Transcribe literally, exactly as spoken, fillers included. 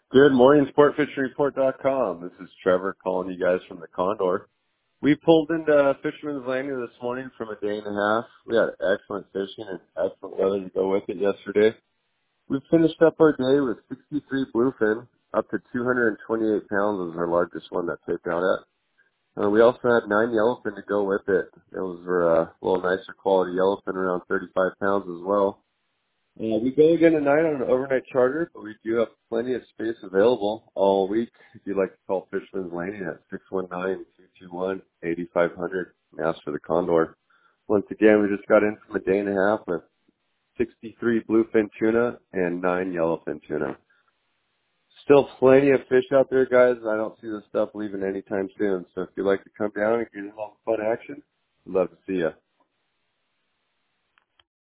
Good morning, sport fishing report dot com. This is Trevor calling you guys from the Condor. We pulled into Fisherman's Landing this morning from a day and a half. We had excellent fishing and excellent weather to go with it yesterday. We finished up our day with sixty-three bluefin, up to two hundred twenty-eight pounds was our largest one that taped out at. Uh, we also had nine yellowfin to go with it. Those were uh, a little nicer quality yellowfin, around thirty-five pounds as well. Uh, we go again tonight on an overnight charter, but we do have plenty of space available all week. If you'd like to call Fisherman's Landing at six one nine, two two one, eight five zero zero and ask for the Condor. Once again, we just got in from a day and a half with sixty-three bluefin tuna and nine yellowfin tuna. Still plenty of fish out there, guys. I don't see this stuff leaving anytime soon. So if you'd like to come down and get in on fun action, I'd love to see you.